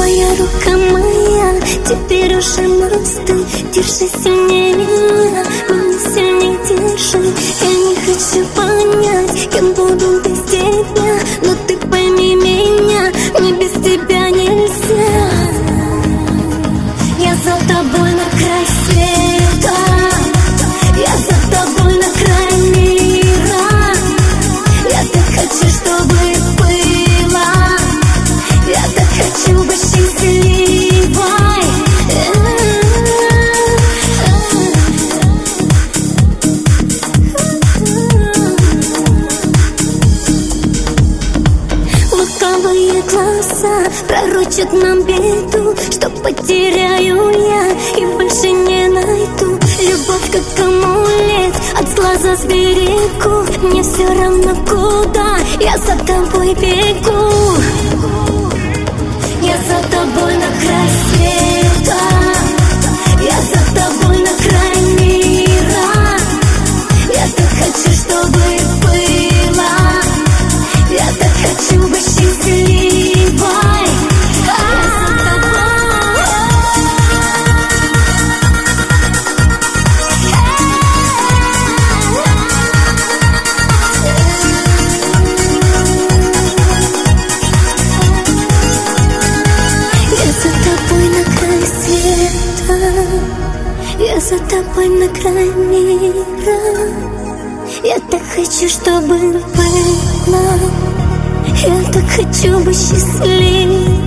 твоя рука моя, теперь уже мосты. Держи сильнее меня, меня сильнее держи. Я не хочу понять, кем буду без тебя, но ты пойми меня, мне без тебя нельзя. Я за тобой на край света, я за тобой на край мира. Я так хочу, чтобы было, я так хочу быть счастливой. Лукавые глаза пророчат нам беду, что потеряю я и больше не найду. Любовь как амулет, от глаза сберегу. Мне все равно куда, я за тобой бегу. Я за тобой на край света, я за тобой на край мира. Я так хочу, чтобы было, я так хочу быть счастливой. Я за тобой на край мира. Я так хочу, чтобы было, я так хочу быть счастливой.